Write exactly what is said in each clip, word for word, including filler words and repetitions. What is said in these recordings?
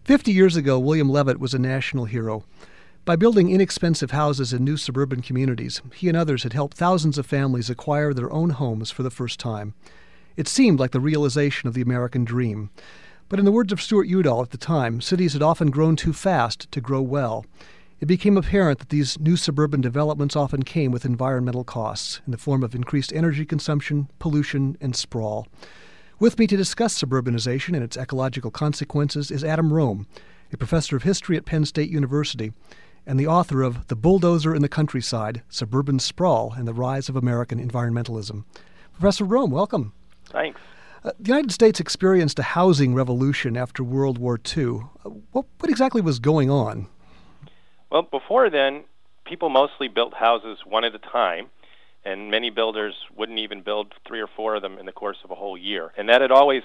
Fifty years ago, William Levitt was a national hero. By building inexpensive houses in new suburban communities, he and others had helped thousands of families acquire their own homes for the first time. It seemed like the realization of the American dream. But in the words of Stuart Udall at the time, cities had often grown too fast to grow well. It became apparent that these new suburban developments often came with environmental costs in the form of increased energy consumption, pollution, and sprawl. With me to discuss suburbanization and its ecological consequences is Adam Rome, a professor of history at Penn State University and the author of The Bulldozer in the Countryside, Suburban Sprawl and the Rise of American Environmentalism. Professor Rome, welcome. Thanks. Uh, the United States experienced a housing revolution after World War Two. Uh, what, what exactly was going on? Well, before then, people mostly built houses one at a time, and many builders wouldn't even build three or four of them in the course of a whole year. And that had always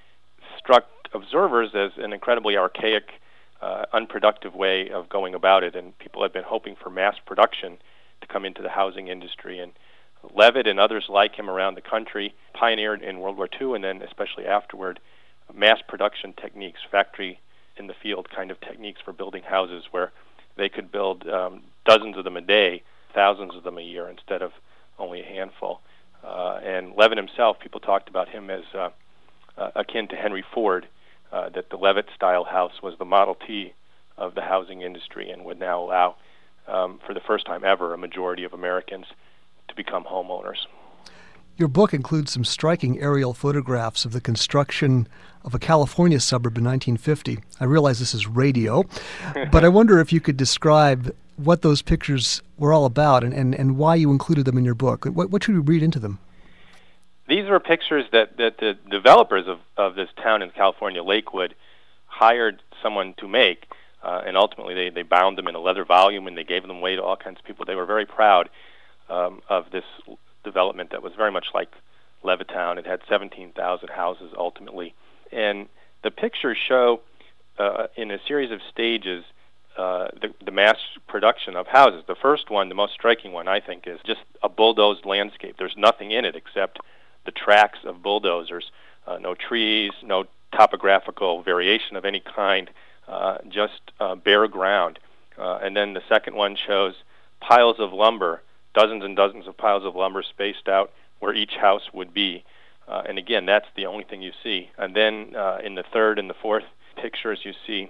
struck observers as an incredibly archaic, uh, unproductive way of going about it, and people had been hoping for mass production to come into the housing industry. And Levitt and others like him around the country pioneered in World War Two, and then especially afterward, mass production techniques, factory in the field kind of techniques for building houses where they could build um, dozens of them a day, thousands of them a year instead of only a handful. Uh, and Levitt himself, people talked about him as uh, uh, akin to Henry Ford, uh, that the Levitt-style house was the Model T of the housing industry and would now allow, um, for the first time ever, a majority of Americans to become homeowners. Your book includes some striking aerial photographs of the construction of a California suburb in nineteen fifty. I realize this is radio, but I wonder if you could describe what those pictures were all about and, and, and why you included them in your book. What, what should we read into them? These were pictures that, that the developers of, of this town in California, Lakewood, hired someone to make, uh, and ultimately they, they bound them in a leather volume and they gave them away to all kinds of people. They were very proud um, of this development that was very much like Levittown. It had seventeen thousand houses ultimately. And the pictures show uh, in a series of stages uh, the, the mass production of houses. The first one, the most striking one, I think, is just a bulldozed landscape. There's nothing in it except the tracks of bulldozers, uh, no trees, no topographical variation of any kind, uh, just uh, bare ground. Uh, and then the second one shows piles of lumber, dozens and dozens of piles of lumber spaced out where each house would be. Uh, and again, that's the only thing you see. And then uh, in the third and the fourth pictures, you see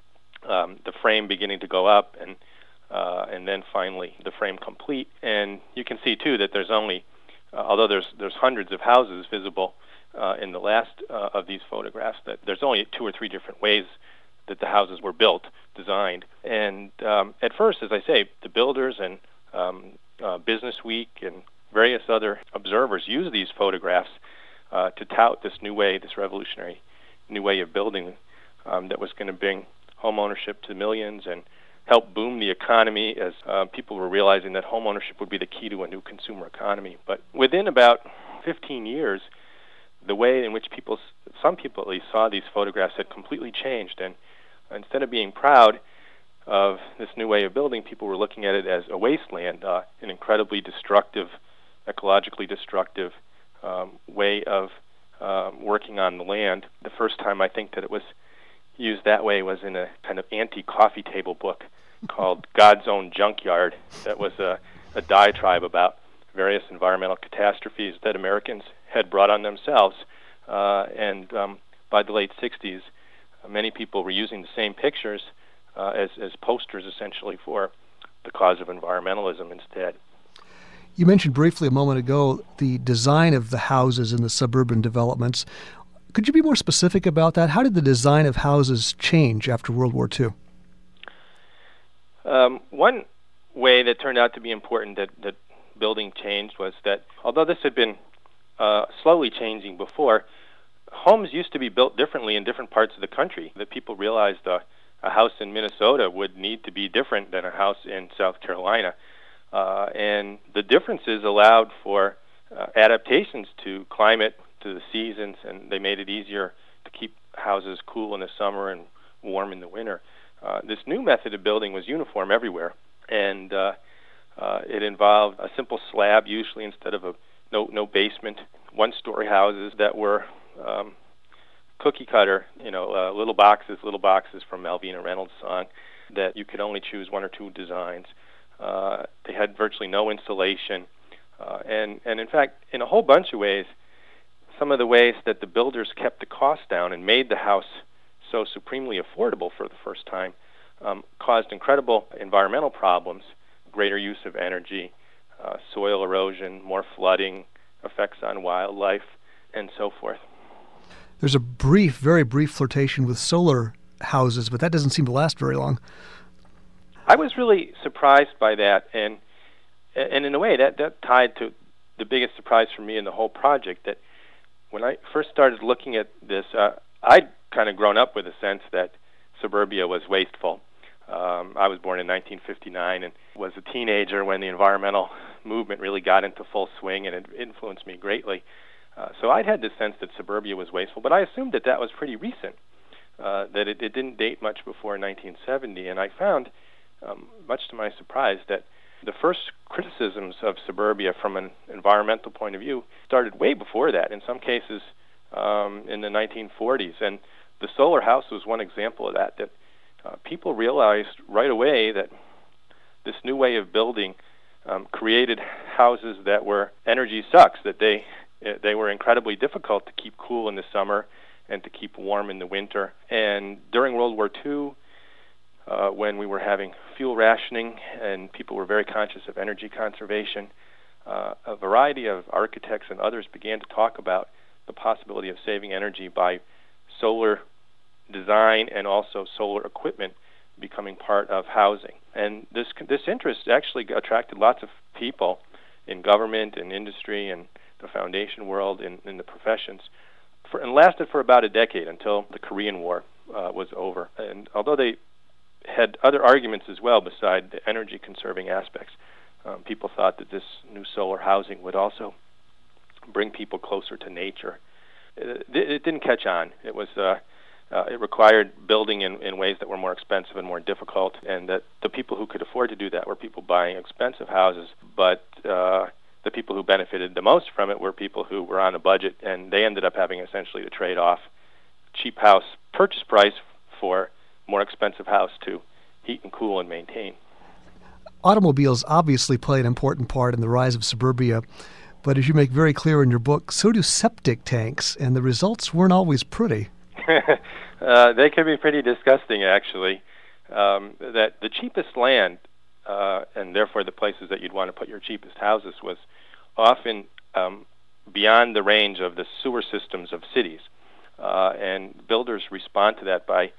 um, the frame beginning to go up, and uh, and then finally the frame complete. And you can see too that there's only, uh, although there's there's hundreds of houses visible uh, in the last uh, of these photographs, that there's only two or three different ways that the houses were built, designed. And um, at first, as I say, the builders and um, uh, Business Week and various other observers use these photographs uh, to tout this new way, this revolutionary new way of building um, that was going to bring home ownership to millions and help boom the economy as uh, people were realizing that home ownership would be the key to a new consumer economy. But within about fifteen years, the way in which people, some people at least, saw these photographs had completely changed. And instead of being proud of this new way of building, people were looking at it as a wasteland, uh, an incredibly destructive, ecologically destructive um, way of um, working on the land. The first time I think that it was used that way was in a kind of anti-coffee table book called God's Own Junkyard. That was a, a diatribe about various environmental catastrophes that Americans had brought on themselves. Uh, and um, by the late sixties, uh, many people were using the same pictures uh, as, as posters essentially for the cause of environmentalism instead. You mentioned briefly a moment ago the design of the houses in the suburban developments. Could you be more specific about that? How did the design of houses change after World War Two? Um, one way that turned out to be important that, that building changed was that although this had been uh, slowly changing before, homes used to be built differently in different parts of the country. That people realized uh, a house in Minnesota would need to be different than a house in South Carolina. Uh, and the differences allowed for uh, adaptations to climate, to the seasons, and they made it easier to keep houses cool in the summer and warm in the winter. Uh, this new method of building was uniform everywhere, and uh, uh, it involved a simple slab, usually instead of a no no basement, one-story houses that were um, cookie cutter, you know, uh, little boxes, little boxes from Malvina Reynolds' song, that you could only choose one or two designs. Uh, they had virtually no insulation. Uh, and, and in fact, in a whole bunch of ways, some of the ways that the builders kept the cost down and made the house so supremely affordable for the first time um, caused incredible environmental problems, greater use of energy, uh, soil erosion, more flooding, effects on wildlife, and so forth. There's a brief, very brief flirtation with solar houses, but that doesn't seem to last very long. I was really surprised by that, and and in a way that, that tied to the biggest surprise for me in the whole project, that when I first started looking at this, uh, I'd kind of grown up with a sense that suburbia was wasteful. Um, I was born in nineteen fifty-nine and was a teenager when the environmental movement really got into full swing, and it influenced me greatly. Uh, so I'd had this sense that suburbia was wasteful, but I assumed that that was pretty recent, uh, that it, it didn't date much before nineteen seventy. And I found, um, much to my surprise, that the first criticisms of suburbia from an environmental point of view started way before that, in some cases um, in the nineteen forties. And the solar house was one example of that, that uh, people realized right away that this new way of building um, created houses that were energy sucks, that they they were incredibly difficult to keep cool in the summer and to keep warm in the winter. And during World War Two, uh, when we were having fuel rationing and people were very conscious of energy conservation, uh, a variety of architects and others began to talk about the possibility of saving energy by solar design and also solar equipment becoming part of housing. And this this interest actually attracted lots of people in government and industry and the foundation world, in, in the professions, for, and lasted for about a decade until the Korean War uh, was over. And although they had other arguments as well beside the energy conserving aspects, um, people thought that this new solar housing would also bring people closer to nature. It, it didn't catch on. It was uh, uh, it required building in, in ways that were more expensive and more difficult, and that the people who could afford to do that were people buying expensive houses, but uh, the people who benefited the most from it were people who were on a budget, and they ended up having essentially to trade off cheap house purchase price for more expensive house to heat and cool and maintain. Automobiles obviously play an important part in the rise of suburbia, but as you make very clear in your book, so do septic tanks, and the results weren't always pretty. uh, they can be pretty disgusting, actually. Um, that the cheapest land, uh, and therefore the places that you'd want to put your cheapest houses, was often um, beyond the range of the sewer systems of cities. Uh, and builders respond to that by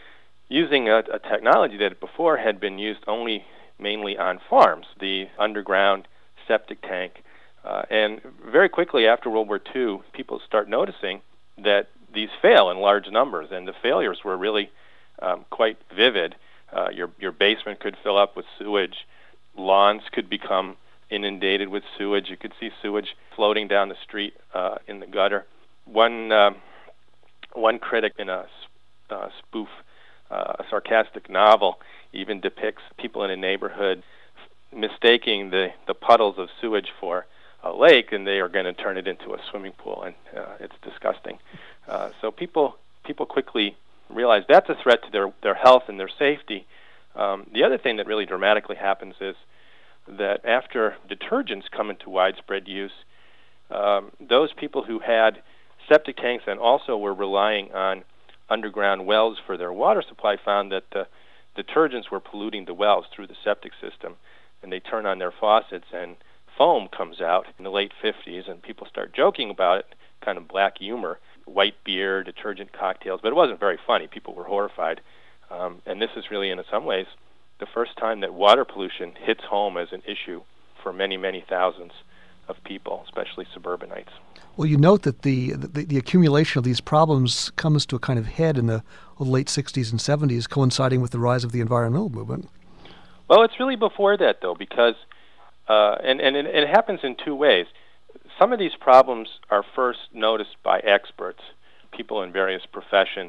using a, a technology that before had been used only mainly on farms, the underground septic tank. Uh, and very quickly after World War Two, people start noticing that these fail in large numbers, and the failures were really um, quite vivid. Uh, your your basement could fill up with sewage. Lawns could become inundated with sewage. You could see sewage floating down the street uh, in the gutter. One um, one critic in a uh, spoof, uh, a sarcastic novel, even depicts people in a neighborhood mistaking the, the puddles of sewage for a lake, and they are going to turn it into a swimming pool, and uh, it's disgusting. Uh, so people people quickly realize that's a threat to their, their health and their safety. Um, the other thing that really dramatically happens is that after detergents come into widespread use, um, those people who had septic tanks and also were relying on underground wells for their water supply found that the detergents were polluting the wells through the septic system, and they turn on their faucets and foam comes out in the late fifties, and people start joking about it, kind of black humor, white beer, detergent cocktails, but it wasn't very funny. People were horrified. Um, and this is really, in some ways, the first time that water pollution hits home as an issue for many, many thousands of people, especially suburbanites. Well, you note that the, the the accumulation of these problems comes to a kind of head in the late sixties and seventies, coinciding with the rise of the environmental movement. Well, it's really before that, though, because, uh, and, and it, it happens in two ways. Some of these problems are first noticed by experts, people in various professions,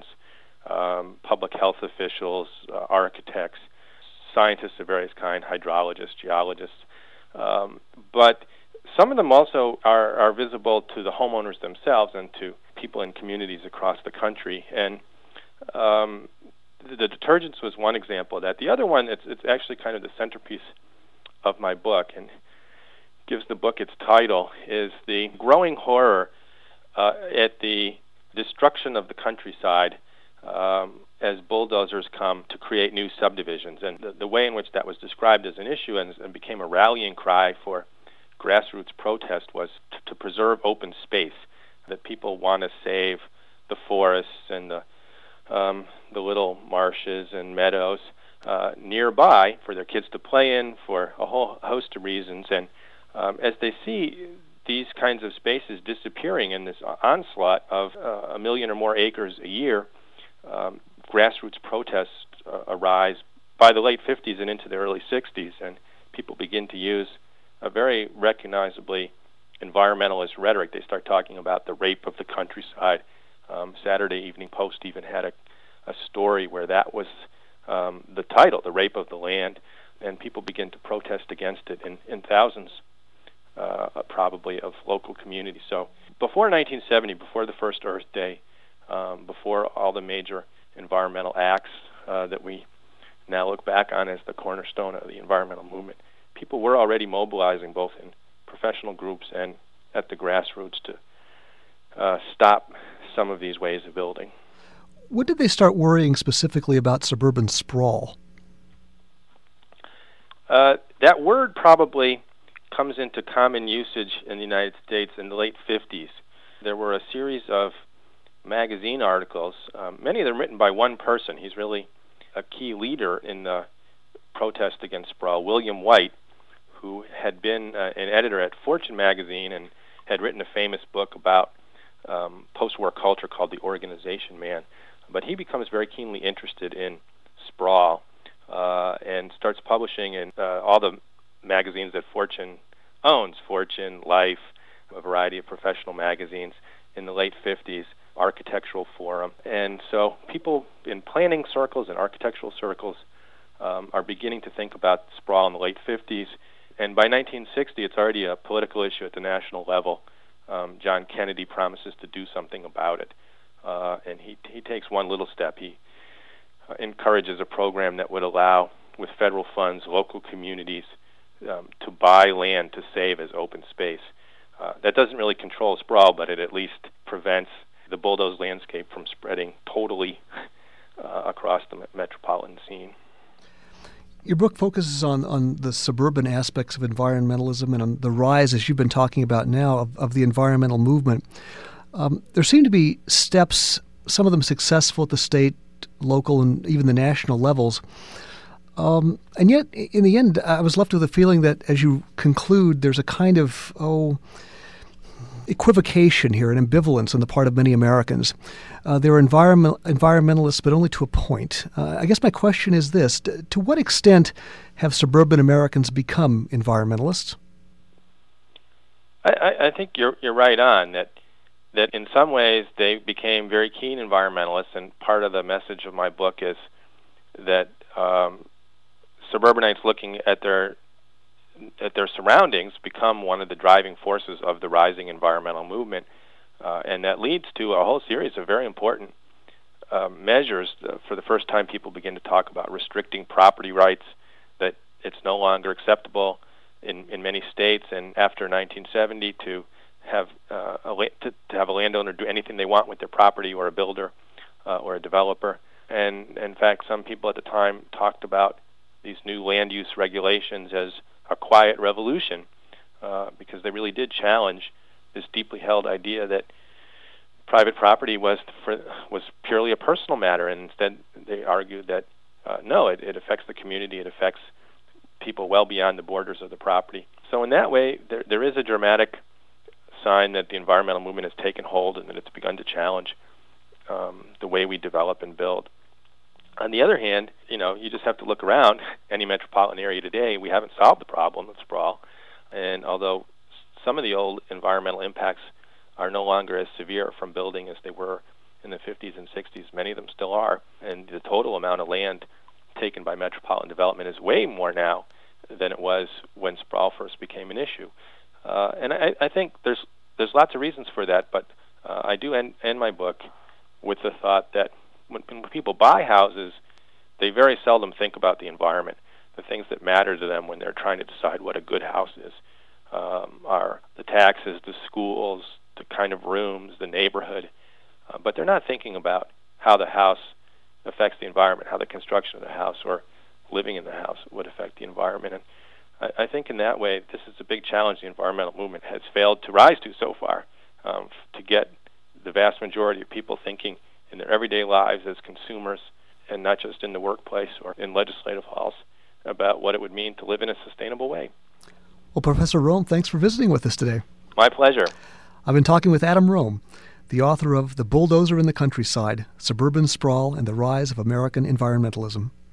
um, public health officials, uh, architects, scientists of various kinds, hydrologists, geologists. Um, but some of them also are, are visible to the homeowners themselves and to people in communities across the country. And um, the, the detergents was one example of that. The other one, it's, it's actually kind of the centerpiece of my book and gives the book its title, is the growing horror uh, at the destruction of the countryside um, as bulldozers come to create new subdivisions. And the, the way in which that was described as an issue and, and became a rallying cry for grassroots protest was t- to preserve open space, that people want to save the forests and the, um, the little marshes and meadows uh, nearby for their kids to play in for a whole host of reasons. And um, as they see these kinds of spaces disappearing in this onslaught of uh, a million or more acres a year, um, grassroots protests uh, arise by the late fifties and into the early sixties, and people begin to use a very recognizably environmentalist rhetoric. They start talking about the rape of the countryside. Um, Saturday Evening Post even had a, a story where that was um, the title, The Rape of the Land, and people begin to protest against it in, in thousands, uh, probably, of local communities. So before nineteen seventy, before the first Earth Day, um, before all the major environmental acts uh, that we now look back on as the cornerstone of the environmental movement, people were already mobilizing both in professional groups and at the grassroots to uh, stop some of these ways of building. When did they start worrying specifically about suburban sprawl? Uh, that word probably comes into common usage in the United States in the late fifties. There were a series of magazine articles, um, many of them written by one person. He's really a key leader in the protest against sprawl, William White, who had been uh, an editor at Fortune magazine and had written a famous book about um, post-war culture called The Organization Man. But he becomes very keenly interested in sprawl uh, and starts publishing in uh, all the magazines that Fortune owns, Fortune, Life, a variety of professional magazines in the late fifties, Architectural Forum. And so people in planning circles and architectural circles um, are beginning to think about sprawl in the late fifties. And by nineteen sixty, it's already a political issue at the national level. Um, John Kennedy promises to do something about it. Uh, and he he takes one little step. He uh, encourages a program that would allow, with federal funds, local communities um, to buy land to save as open space. Uh, that doesn't really control sprawl, but it at least prevents the bulldozed landscape from spreading totally uh, across the metropolitan scene. Your book focuses on, on the suburban aspects of environmentalism and on the rise, as you've been talking about now, of, of the environmental movement. Um, there seem to be steps, some of them successful at the state, local, and even the national levels. Um, and yet, in the end, I was left with a feeling that, as you conclude, there's a kind of, oh, equivocation here, an ambivalence on the part of many Americans. Uh, they're environment, environmentalists, but only to a point. Uh, I guess my question is this. To what extent have suburban Americans become environmentalists? I, I think you're you're right on, that that in some ways they became very keen environmentalists, and part of the message of my book is that um, suburbanites looking at their at their surroundings become one of the driving forces of the rising environmental movement. Uh, and that leads to a whole series of very important uh, measures. Uh, for the first time, people begin to talk about restricting property rights, that it's no longer acceptable in, in many states, and after nineteen seventy to have uh, a la- to, to have a landowner do anything they want with their property, or a builder uh, or a developer. And in fact, some people at the time talked about these new land use regulations as a quiet revolution, uh, because they really did challenge this deeply held idea that private property was for, was purely a personal matter, and instead they argued that uh, no, it, it affects the community, it affects people well beyond the borders of the property. So in that way, there, there is a dramatic sign that the environmental movement has taken hold and that it's begun to challenge um, the way we develop and build. On the other hand, you know, you just have to look around any metropolitan area today. We haven't solved the problem of sprawl, and although some of the old environmental impacts are no longer as severe from building as they were in the fifties and sixties, many of them still are, and the total amount of land taken by metropolitan development is way more now than it was when sprawl first became an issue. Uh, and I, I think there's there's lots of reasons for that, but uh, I do end, end my book with the thought that when, when people buy houses, they very seldom think about the environment, the things that matter to them when they're trying to decide what a good house is. Um, are the taxes, the schools, the kind of rooms, the neighborhood, uh, but they're not thinking about how the house affects the environment, how the construction of the house or living in the house would affect the environment. And I, I think in that way, this is a big challenge the environmental movement has failed to rise to so far, um, to get the vast majority of people thinking in their everyday lives as consumers and not just in the workplace or in legislative halls about what it would mean to live in a sustainable way. Well, Professor Romm, thanks for visiting with us today. My pleasure. I've been talking with Adam Romm, the author of The Bulldozer in the Countryside, Suburban Sprawl and the Rise of American Environmentalism.